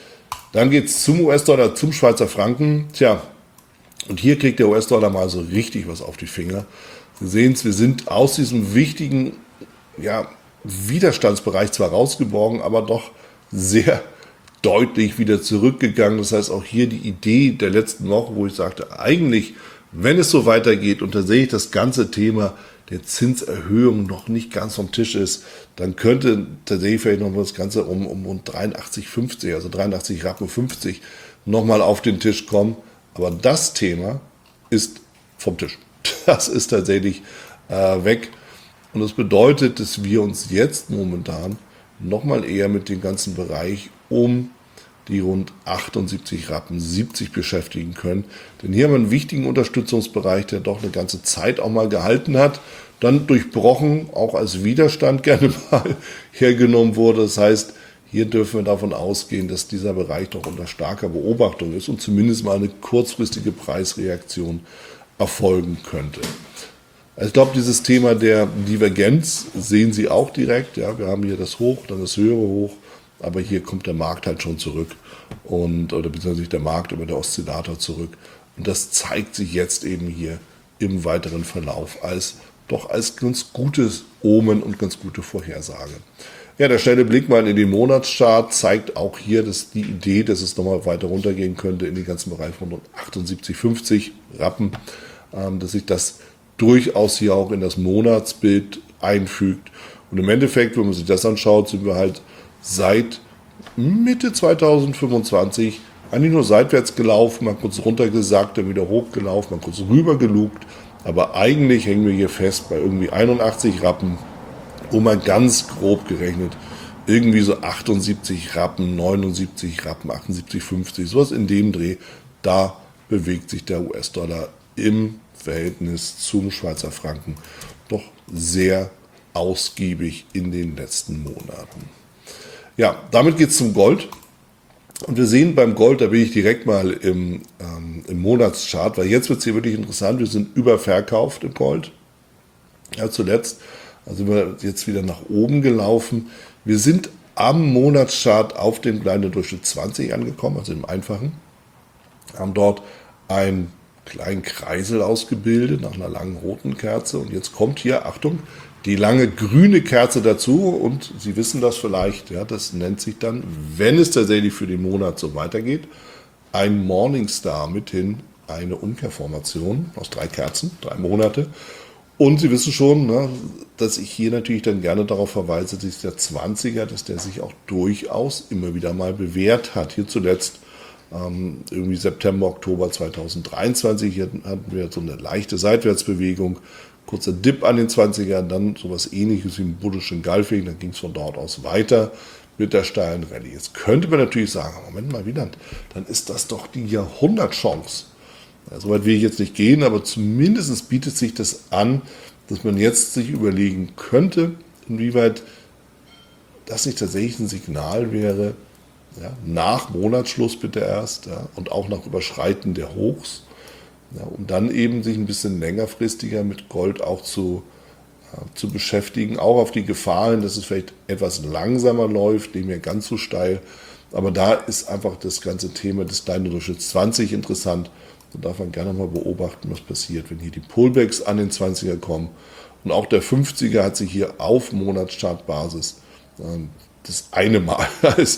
Dann geht es zum U S-Dollar, zum Schweizer Franken. Tja, und hier kriegt der U S-Dollar mal so richtig was auf die Finger. Sie sehen es, wir sind aus diesem wichtigen ja, Widerstandsbereich zwar rausgeborgen, aber doch sehr deutlich wieder zurückgegangen. Das heißt, auch hier die Idee der letzten Woche, wo ich sagte, eigentlich, wenn es so weitergeht und tatsächlich das ganze Thema der Zinserhöhung noch nicht ganz vom Tisch ist, dann könnte tatsächlich vielleicht noch das Ganze um, um, um dreiundachtzig fünfzig, also dreiundachtzig Rappen fünfzig, nochmal auf den Tisch kommen. Aber das Thema ist vom Tisch. Das ist tatsächlich äh, weg. Und das bedeutet, dass wir uns jetzt momentan nochmal eher mit dem ganzen Bereich um die rund achtundsiebzig Rappen siebzig beschäftigen können. Denn hier haben wir einen wichtigen Unterstützungsbereich, der doch eine ganze Zeit auch mal gehalten hat, dann durchbrochen, auch als Widerstand gerne mal hergenommen wurde. Das heißt, hier dürfen wir davon ausgehen, dass dieser Bereich doch unter starker Beobachtung ist und zumindest mal eine kurzfristige Preisreaktion erfolgen könnte. Also ich glaube, dieses Thema der Divergenz sehen Sie auch direkt. Ja, wir haben hier das Hoch, dann das höhere Hoch, aber hier kommt der Markt halt schon zurück und oder beziehungsweise der Markt über der Oszillator zurück. Und das zeigt sich jetzt eben hier im weiteren Verlauf als doch als ganz gutes Omen und ganz gute Vorhersage. Ja, der schnelle Blick mal in den Monatschart zeigt auch hier, dass die Idee, dass es nochmal weiter runtergehen könnte in den ganzen Bereich von achtundsiebzig fünfzig Rappen, ähm, dass sich das durchaus hier auch in das Monatsbild einfügt. Und im Endeffekt, wenn man sich das anschaut, sind wir halt seit Mitte zweitausendfünfundzwanzig eigentlich nur seitwärts gelaufen, mal kurz runtergesackt, dann wieder hochgelaufen, mal kurz rüber gelugt. Aber eigentlich hängen wir hier fest bei irgendwie einundachtzig Rappen, um mal ganz grob gerechnet, irgendwie so achtundsiebzig Rappen, neunundsiebzig Rappen, achtundsiebzig fünfzig, sowas in dem Dreh. Da bewegt sich der U S-Dollar im Verhältnis zum Schweizer Franken doch sehr ausgiebig in den letzten Monaten. Ja, damit geht es zum Gold. Und wir sehen beim Gold, da bin ich direkt mal im, ähm, im Monatschart, weil jetzt wird es hier wirklich interessant, wir sind überverkauft im Gold. Ja, zuletzt also sind wir jetzt wieder nach oben gelaufen. Wir sind am Monatschart auf dem kleinen Durchschnitt zwanzig angekommen, also im Einfachen. Haben dort einen kleinen Kreisel ausgebildet nach einer langen roten Kerze. Und jetzt kommt hier, Achtung, die lange grüne Kerze dazu. Und Sie wissen das vielleicht, ja, das nennt sich dann, wenn es tatsächlich für den Monat so weitergeht, ein Morningstar, mithin eine Umkehrformation aus drei Kerzen, drei Monate. Und Sie wissen schon, ne, dass ich hier natürlich dann gerne darauf verweise, dass der zwanziger, dass der sich auch durchaus immer wieder mal bewährt hat. Hier zuletzt ähm, irgendwie September, Oktober zweitausenddreiundzwanzig, hier hatten wir so eine leichte Seitwärtsbewegung, kurzer Dip an den zwanziger, dann sowas ähnliches wie im buddhischen Gulfing, dann ging es von dort aus weiter mit der steilen Rallye. Jetzt könnte man natürlich sagen, Moment mal, Wieland, dann ist das doch die Jahrhundertchance. Ja, soweit will ich jetzt nicht gehen, aber zumindest bietet sich das an, dass man jetzt sich überlegen könnte, inwieweit das nicht tatsächlich ein Signal wäre, ja, nach Monatsschluss bitte erst, ja, und auch nach Überschreiten der Hochs, ja, um dann eben sich ein bisschen längerfristiger mit Gold auch zu, ja, zu beschäftigen, auch auf die Gefahren, dass es vielleicht etwas langsamer läuft, nicht mehr ganz so steil, aber da ist einfach das ganze Thema des kleinen Durchschnitts zwanzig interessant. Da darf man gerne mal beobachten, was passiert, wenn hier die Pullbacks an den zwanziger kommen. Und auch der fünfziger hat sich hier auf Monatschartbasis das eine Mal als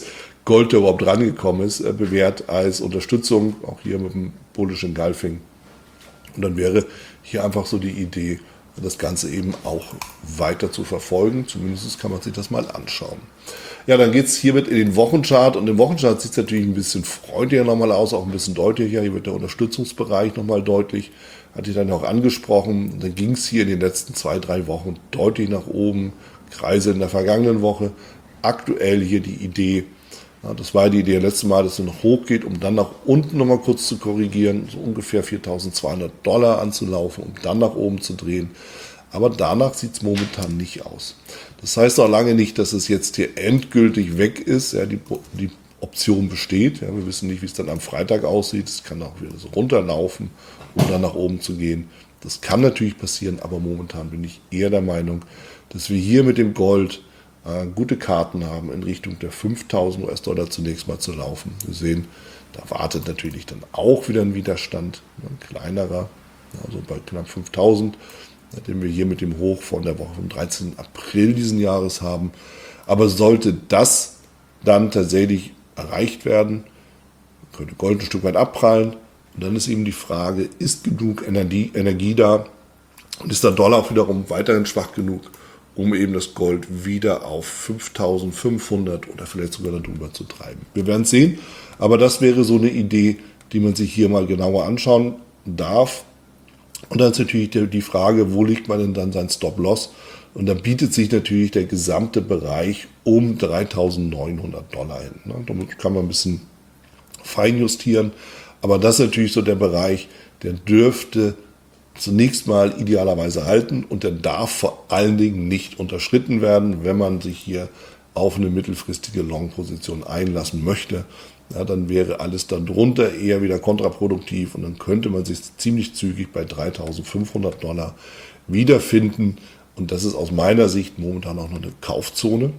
Gold da überhaupt rangekommen ist, äh, bewährt als Unterstützung, auch hier mit dem Bullish Engulfing. Und dann wäre hier einfach so die Idee, das Ganze eben auch weiter zu verfolgen. Zumindest kann man sich das mal anschauen. Ja, dann geht es hiermit in den Wochenchart. Und im Wochenchart sieht es natürlich ein bisschen freundlicher nochmal aus, auch ein bisschen deutlicher. Hier wird der Unterstützungsbereich nochmal deutlich. Hatte ich dann auch angesprochen. Und dann ging es hier in den letzten zwei, drei Wochen deutlich nach oben. Kreise in der vergangenen Woche. Aktuell hier die Idee, ja, das war die Idee letztes Mal, dass es noch hochgeht, um dann nach unten nochmal kurz zu korrigieren, so ungefähr viertausendzweihundert Dollar anzulaufen, um dann nach oben zu drehen. Aber danach sieht es momentan nicht aus. Das heißt auch lange nicht, dass es jetzt hier endgültig weg ist. Ja, die, die Option besteht. Ja, wir wissen nicht, wie es dann am Freitag aussieht. Es kann auch wieder so runterlaufen, um dann nach oben zu gehen. Das kann natürlich passieren, aber momentan bin ich eher der Meinung, dass wir hier mit dem Gold äh, gute Karten haben, in Richtung der fünftausend US-Dollar zunächst mal zu laufen. Wir sehen, da wartet natürlich dann auch wieder ein Widerstand, ein kleinerer, also bei knapp fünftausend, den wir hier mit dem Hoch von der Woche vom dreizehnten April diesen Jahres haben. Aber sollte das dann tatsächlich erreicht werden, könnte Gold ein Stück weit abprallen. Und dann ist eben die Frage, ist genug Energie, Energie da und ist der Dollar auch wiederum weiterhin schwach genug, um eben das Gold wieder auf fünftausendfünfhundert oder vielleicht sogar darüber zu treiben. Wir werden es sehen, aber das wäre so eine Idee, die man sich hier mal genauer anschauen darf. Und dann ist natürlich die Frage, wo legt man denn dann sein Stop-Loss? Und da bietet sich natürlich der gesamte Bereich um dreitausendneunhundert Dollar hin. Damit kann man ein bisschen feinjustieren. Aber das ist natürlich so der Bereich, der dürfte zunächst mal idealerweise halten und der darf vor allen Dingen nicht unterschritten werden, wenn man sich hier auf eine mittelfristige Long-Position einlassen möchte. Ja, dann wäre alles darunter eher wieder kontraproduktiv und dann könnte man sich ziemlich zügig bei dreitausendfünfhundert Dollar wiederfinden. Und das ist aus meiner Sicht momentan auch noch eine Kaufzone,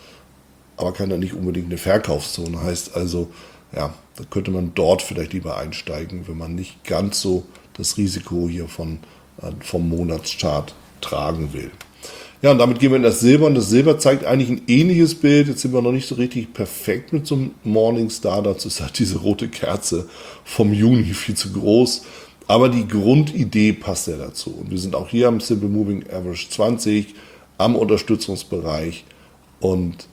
aber kann dann nicht unbedingt eine Verkaufszone. Heißt also, ja, da könnte man dort vielleicht lieber einsteigen, wenn man nicht ganz so das Risiko hier von, äh, vom Monatschart tragen will. Ja, und damit gehen wir in das Silber. Und das Silber zeigt eigentlich ein ähnliches Bild. Jetzt sind wir noch nicht so richtig perfekt mit so einem Morningstar. Dazu ist halt diese rote Kerze vom Juni viel zu groß. Aber die Grundidee passt ja dazu. Und wir sind auch hier am Simple Moving Average zwanzig, am Unterstützungsbereich. Und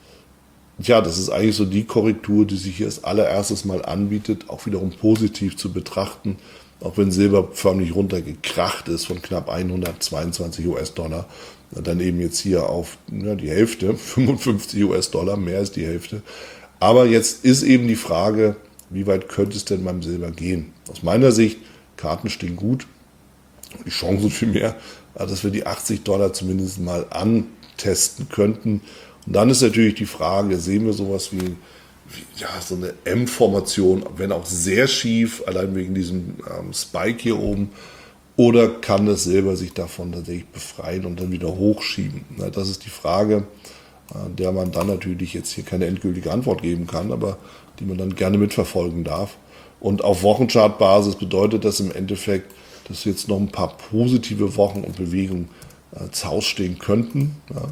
ja, das ist eigentlich so die Korrektur, die sich hier als allererstes mal anbietet, auch wiederum positiv zu betrachten. Auch wenn Silber förmlich runtergekracht ist von knapp hundertzweiundzwanzig US-Dollar, dann eben jetzt hier auf ja, die Hälfte, fünfundfünfzig US-Dollar, mehr als die Hälfte. Aber jetzt ist eben die Frage, wie weit könnte es denn beim Silber gehen? Aus meiner Sicht, Karten stehen gut, die Chancen viel mehr, dass wir die achtzig Dollar zumindest mal antesten könnten. Und dann ist natürlich die Frage, sehen wir sowas wie, wie ja, so eine M-Formation, wenn auch sehr schief, allein wegen diesem ähm, Spike hier oben, oder kann das Silber sich davon tatsächlich befreien und dann wieder hochschieben? Na, das ist die Frage, äh, der man dann natürlich jetzt hier keine endgültige Antwort geben kann, aber die man dann gerne mitverfolgen darf. Und auf Wochenchartbasis bedeutet das im Endeffekt, dass jetzt noch ein paar positive Wochen und Bewegungen äh, zu Hause stehen könnten. Ja.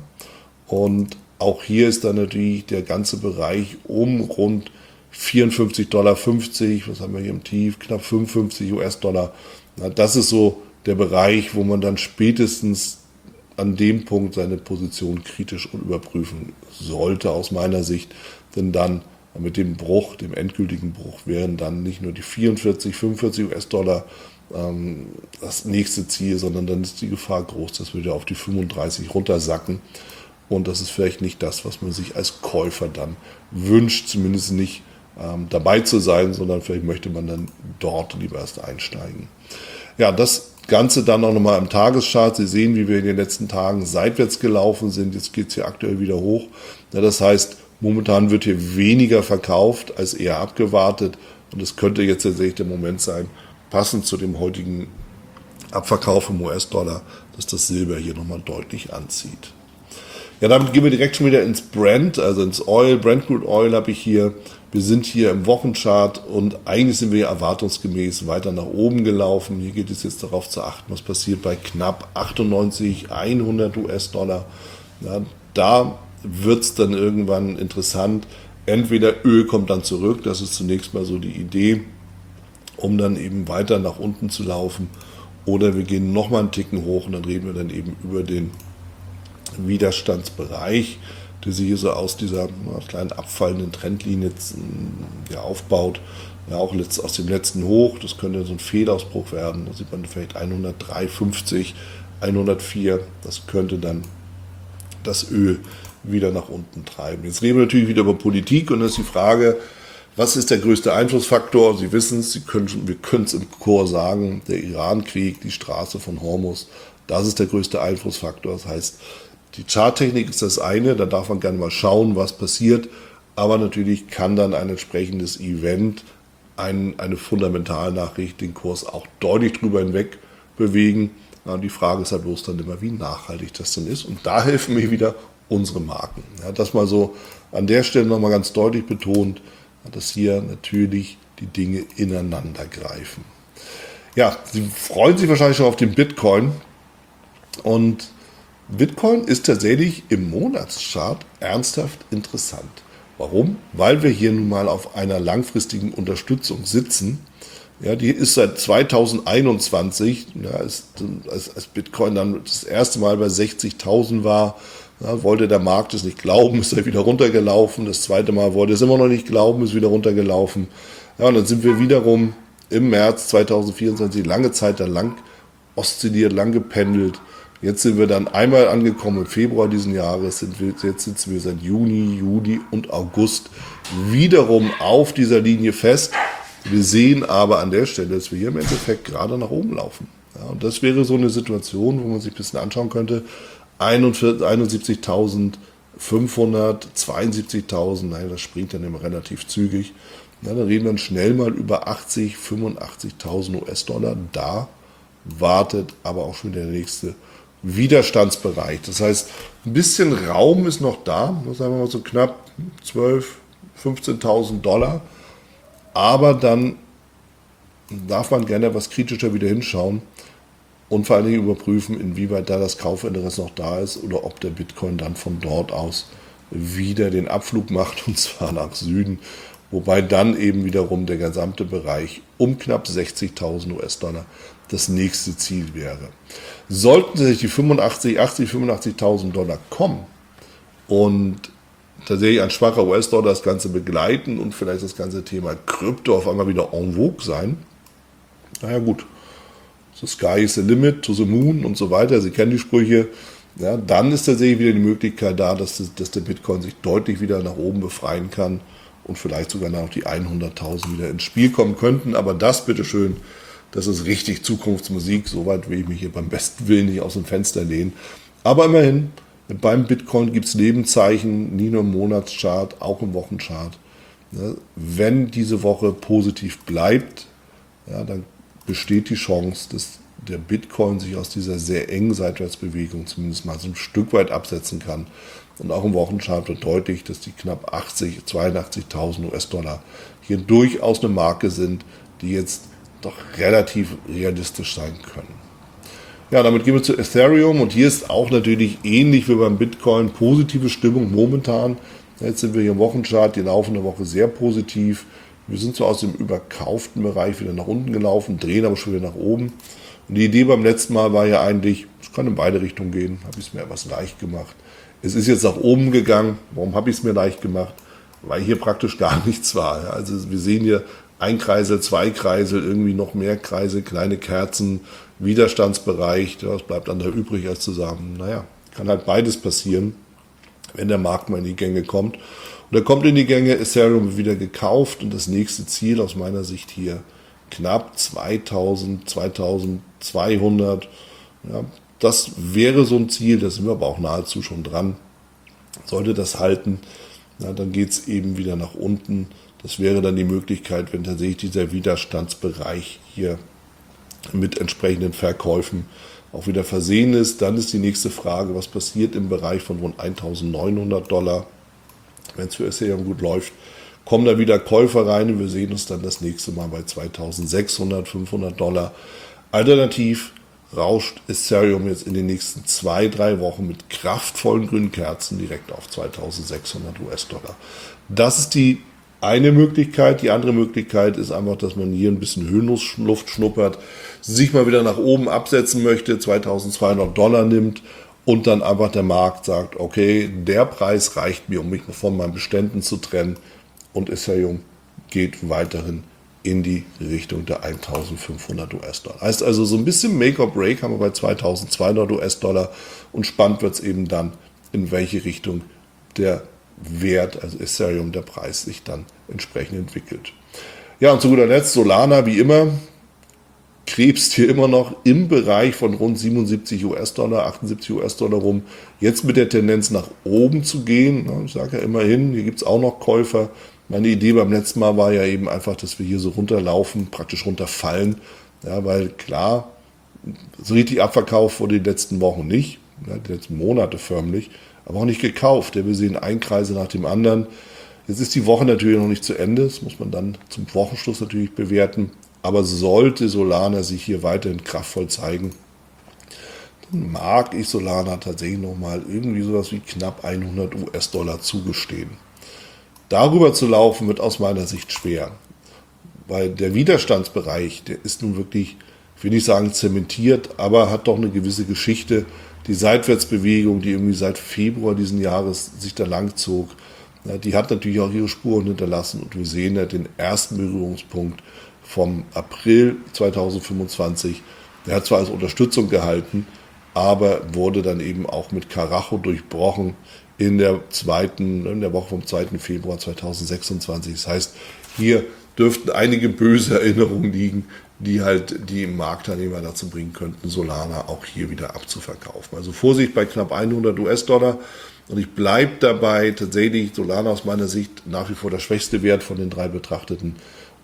Und auch hier ist dann natürlich der ganze Bereich um rund vierundfünfzig Komma fünfzig Dollar, was haben wir hier im Tief, knapp fünfundfünfzig US-Dollar. Na, das ist so der Bereich, wo man dann spätestens an dem Punkt seine Position kritisch überprüfen sollte, aus meiner Sicht. Denn dann mit dem Bruch, dem endgültigen Bruch, wären dann nicht nur die vierundvierzig, fünfundvierzig US-Dollar ähm, das nächste Ziel, sondern dann ist die Gefahr groß, dass wir wieder auf die fünfunddreißig runtersacken. Und das ist vielleicht nicht das, was man sich als Käufer dann wünscht, zumindest nicht ähm, dabei zu sein, sondern vielleicht möchte man dann dort lieber erst einsteigen. Ja, das Ganze dann auch nochmal im Tageschart. Sie sehen, wie wir in den letzten Tagen seitwärts gelaufen sind. Jetzt geht es hier aktuell wieder hoch. Ja, das heißt, momentan wird hier weniger verkauft als eher abgewartet. Und es könnte jetzt tatsächlich der Moment sein, passend zu dem heutigen Abverkauf im U S-Dollar, dass das Silber hier nochmal deutlich anzieht. Ja, damit gehen wir direkt schon wieder ins Brent, also ins Oil. Brent Crude Oil habe ich hier. Wir sind hier im Wochenchart und eigentlich sind wir erwartungsgemäß weiter nach oben gelaufen. Hier geht es jetzt darauf zu achten, was passiert bei knapp achtundneunzig, hundert US-Dollar. Ja, da wird es dann irgendwann interessant. Entweder Öl kommt dann zurück, das ist zunächst mal so die Idee, um dann eben weiter nach unten zu laufen. Oder wir gehen nochmal einen Ticken hoch und dann reden wir dann eben über den Widerstandsbereich, der sich hier so aus dieser na, kleinen abfallenden Trendlinie ja, aufbaut. Ja, auch letzt, aus dem letzten Hoch, das könnte so ein Fehlausbruch werden. Da sieht man vielleicht hundertdrei fünfzig, hundertvier, das könnte dann das Öl wieder nach unten treiben. Jetzt reden wir natürlich wieder über Politik und das ist die Frage, was ist der größte Einflussfaktor? Sie wissen es, Sie können, wir können es im Chor sagen, der Iran-Krieg, die Straße von Hormuz, das ist der größte Einflussfaktor. Das heißt, die Charttechnik ist das eine, da darf man gerne mal schauen, was passiert, aber natürlich kann dann ein entsprechendes Event, ein, eine Fundamentalnachricht, den Kurs auch deutlich drüber hinweg bewegen. Ja, und die Frage ist halt bloß dann immer, wie nachhaltig das denn ist. Und da helfen mir wieder unsere Marken. Ja, das mal so an der Stelle nochmal ganz deutlich betont, dass hier natürlich die Dinge ineinander greifen. Ja, Sie freuen sich wahrscheinlich schon auf den Bitcoin. Und Bitcoin ist tatsächlich im Monatschart ernsthaft interessant. Warum? Weil wir hier nun mal auf einer langfristigen Unterstützung sitzen. Ja, die ist seit zweitausendeinundzwanzig, ja, ist, als, als Bitcoin dann das erste Mal bei sechzigtausend war, ja, wollte der Markt es nicht glauben, ist er wieder runtergelaufen. Das zweite Mal wollte es immer noch nicht glauben, ist wieder runtergelaufen. Ja, und dann sind wir wiederum im März zweitausendvierundzwanzig lange Zeit dann lang oszilliert, lang gependelt. Jetzt sind wir dann einmal angekommen im Februar diesen Jahres, sind wir, jetzt sitzen wir seit Juni, Juli und August wiederum auf dieser Linie fest. Wir sehen aber an der Stelle, dass wir hier im Endeffekt gerade nach oben laufen. Ja, und das wäre so eine Situation, wo man sich ein bisschen anschauen könnte. einundsiebzigtausendfünfhundert, zweiundsiebzigtausend, naja, das springt dann immer relativ zügig. Ja, dann reden wir schnell mal über achtzig, fünfundachtzigtausend U S-Dollar. Da wartet aber auch schon der nächste Widerstandsbereich. Das heißt, ein bisschen Raum ist noch da, sagen wir mal so knapp zwölftausend, fünfzehntausend Dollar. Aber dann darf man gerne etwas kritischer wieder hinschauen und vor allen Dingen überprüfen, inwieweit da das Kaufinteresse noch da ist oder ob der Bitcoin dann von dort aus wieder den Abflug macht, und zwar nach Süden. Wobei dann eben wiederum der gesamte Bereich um knapp sechzigtausend U S-Dollar das nächste Ziel wäre. Sollten sich die fünfundachtzig, achtzig, fünfundachtzigtausend Dollar kommen und tatsächlich ein schwacher U S-Dollar das Ganze begleiten und vielleicht das ganze Thema Krypto auf einmal wieder en vogue sein, naja gut, the sky is the limit, to the moon und so weiter, Sie kennen die Sprüche, ja, dann ist tatsächlich wieder die Möglichkeit da, dass, dass der Bitcoin sich deutlich wieder nach oben befreien kann und vielleicht sogar noch die hunderttausend wieder ins Spiel kommen könnten, aber das bitteschön, das ist richtig Zukunftsmusik, soweit will ich mich hier beim besten Willen nicht aus dem Fenster lehnen, aber immerhin, beim Bitcoin gibt es Nebenzeichen, nie nur im Monatschart, auch im Wochenchart. Wenn diese Woche positiv bleibt, ja, dann besteht die Chance, dass der Bitcoin sich aus dieser sehr engen Seitwärtsbewegung zumindest mal so ein Stück weit absetzen kann. Und auch im Wochenchart wird deutlich, dass die knapp achtzig, zweiundachtzigtausend U S-Dollar hier durchaus eine Marke sind, die jetzt doch relativ realistisch sein können. Ja, damit gehen wir zu Ethereum und hier ist auch natürlich ähnlich wie beim Bitcoin positive Stimmung momentan. Jetzt sind wir hier im Wochenchart, die laufende Woche sehr positiv. Wir sind so aus dem überkauften Bereich wieder nach unten gelaufen, drehen aber schon wieder nach oben. Und die Idee beim letzten Mal war ja eigentlich, es kann in beide Richtungen gehen, habe ich es mir etwas leicht gemacht. Es ist jetzt nach oben gegangen. Warum habe ich es mir leicht gemacht? Weil hier praktisch gar nichts war. Also wir sehen hier ein Kreisel, zwei Kreisel, irgendwie noch mehr Kreisel, kleine Kerzen, Widerstandsbereich. Das bleibt dann da übrig, als zu sagen, naja, kann halt beides passieren, wenn der Markt mal in die Gänge kommt. Und er kommt in die Gänge, Ethereum wieder gekauft und das nächste Ziel aus meiner Sicht hier knapp zweitausend, zweitausendzweihundert. Ja, das wäre so ein Ziel, da sind wir aber auch nahezu schon dran. Sollte das halten, ja, dann geht es eben wieder nach unten. Das wäre dann die Möglichkeit, wenn tatsächlich dieser Widerstandsbereich hier mit entsprechenden Verkäufen auch wieder versehen ist. Dann ist die nächste Frage, was passiert im Bereich von rund eintausendneunhundert Dollar. Wenn es für Ethereum gut läuft, kommen da wieder Käufer rein und wir sehen uns dann das nächste Mal bei zweitausendsechshundert, fünfhundert Dollar. Alternativ rauscht Ethereum jetzt in den nächsten zwei, drei Wochen mit kraftvollen grünen Kerzen direkt auf zweitausendsechshundert US-Dollar. Das ist die eine Möglichkeit. Die andere Möglichkeit ist einfach, dass man hier ein bisschen Höhenluft schnuppert, sich mal wieder nach oben absetzen möchte, zweitausendzweihundert Dollar nimmt und dann einfach der Markt sagt, okay, der Preis reicht mir, um mich von meinen Beständen zu trennen, und Ethereum geht weiterhin in die Richtung der eintausendfünfhundert US-Dollar. Heißt also, so ein bisschen Make or Break haben wir bei zweitausendzweihundert US-Dollar, und spannend wird es eben dann, in welche Richtung der Wert, also Ethereum, der Preis sich dann entsprechend entwickelt. Ja, und zu guter Letzt Solana, wie immer, krebst hier immer noch im Bereich von rund siebenundsiebzig US-Dollar, achtundsiebzig US-Dollar rum, jetzt mit der Tendenz nach oben zu gehen. Ich sage ja immerhin, hier gibt es auch noch Käufer. Meine Idee beim letzten Mal war ja eben einfach, dass wir hier so runterlaufen, praktisch runterfallen, ja, weil klar, so richtig abverkauft wurde die letzten Wochen nicht, ja, die letzten Monate förmlich, aber auch nicht gekauft. Ja, wir sehen einen Kreise nach dem anderen. Jetzt ist die Woche natürlich noch nicht zu Ende, das muss man dann zum Wochenschluss natürlich bewerten, aber sollte Solana sich hier weiterhin kraftvoll zeigen, dann mag ich Solana tatsächlich nochmal irgendwie sowas wie knapp hundert US-Dollar zugestehen. Darüber zu laufen wird aus meiner Sicht schwer, weil der Widerstandsbereich, der ist nun wirklich, ich will nicht sagen zementiert, aber hat doch eine gewisse Geschichte. Die Seitwärtsbewegung, die irgendwie seit Februar diesen Jahres sich da lang zog, die hat natürlich auch ihre Spuren hinterlassen, und wir sehen ja den ersten Berührungspunkt vom April zweitausendfünfundzwanzig. Der hat zwar als Unterstützung gehalten, aber wurde dann eben auch mit Karacho durchbrochen in der zweiten, in der Woche vom zweiten Februar zweitausendsechsundzwanzig. Das heißt, hier dürften einige böse Erinnerungen liegen, die halt die Marktteilnehmer dazu bringen könnten, Solana auch hier wieder abzuverkaufen. Also Vorsicht bei knapp hundert US-Dollar. Und ich bleibe dabei, tatsächlich Solana aus meiner Sicht nach wie vor der schwächste Wert von den drei betrachteten.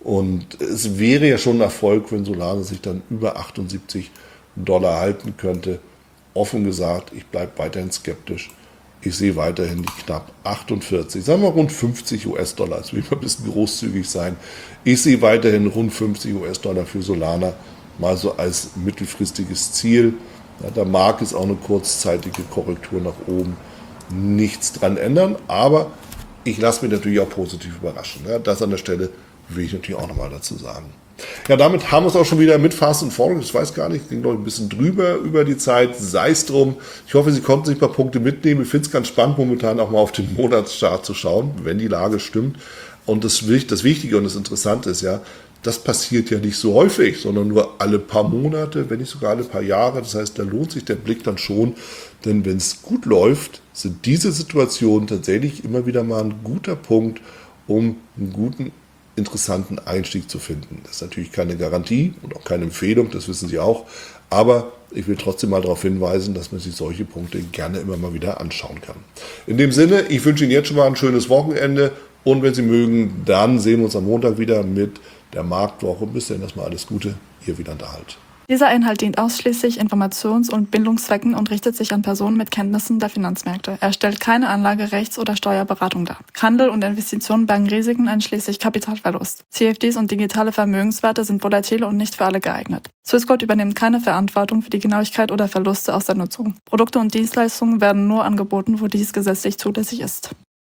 Und es wäre ja schon ein Erfolg, wenn Solana sich dann über achtundsiebzig Dollar halten könnte. Offen gesagt, ich bleibe weiterhin skeptisch. Ich sehe weiterhin die knapp achtundvierzig, sagen wir rund fünfzig US-Dollar. Jetzt will ich mal ein bisschen großzügig sein. Ich sehe weiterhin rund fünfzig US-Dollar für Solana, mal so als mittelfristiges Ziel. Ja, da mag es auch eine kurzzeitige Korrektur nach oben nichts dran ändern, aber ich lasse mich natürlich auch positiv überraschen. Ja, das an der Stelle will ich natürlich auch nochmal dazu sagen. Ja, damit haben wir es auch schon wieder mit Fast and Forex. Ich weiß gar nicht, ging glaube ich ein bisschen drüber über die Zeit. Sei es drum. Ich hoffe, Sie konnten sich ein paar Punkte mitnehmen. Ich finde es ganz spannend, momentan auch mal auf den Monatschart zu schauen, wenn die Lage stimmt. Und das, das Wichtige und das Interessante ist ja, das passiert ja nicht so häufig, sondern nur alle paar Monate, wenn nicht sogar alle paar Jahre. Das heißt, da lohnt sich der Blick dann schon. Denn wenn es gut läuft, sind diese Situationen tatsächlich immer wieder mal ein guter Punkt, um einen guten, interessanten Einstieg zu finden. Das ist natürlich keine Garantie und auch keine Empfehlung, das wissen Sie auch. Aber ich will trotzdem mal darauf hinweisen, dass man sich solche Punkte gerne immer mal wieder anschauen kann. In dem Sinne, ich wünsche Ihnen jetzt schon mal ein schönes Wochenende. Und wenn Sie mögen, dann sehen wir uns am Montag wieder mit der Marktwoche. Bis dahin erstmal alles Gute, Ihr Wieland-Erhalt. Dieser Inhalt dient ausschließlich Informations- und Bildungszwecken und richtet sich an Personen mit Kenntnissen der Finanzmärkte. Er stellt keine Anlage-, Rechts- oder Steuerberatung dar. Handel und Investitionen bergen Risiken einschließlich Kapitalverlust. C F Ds und digitale Vermögenswerte sind volatile und nicht für alle geeignet. Swissquote übernimmt keine Verantwortung für die Genauigkeit oder Verluste aus der Nutzung. Produkte und Dienstleistungen werden nur angeboten, wo dies gesetzlich zulässig ist.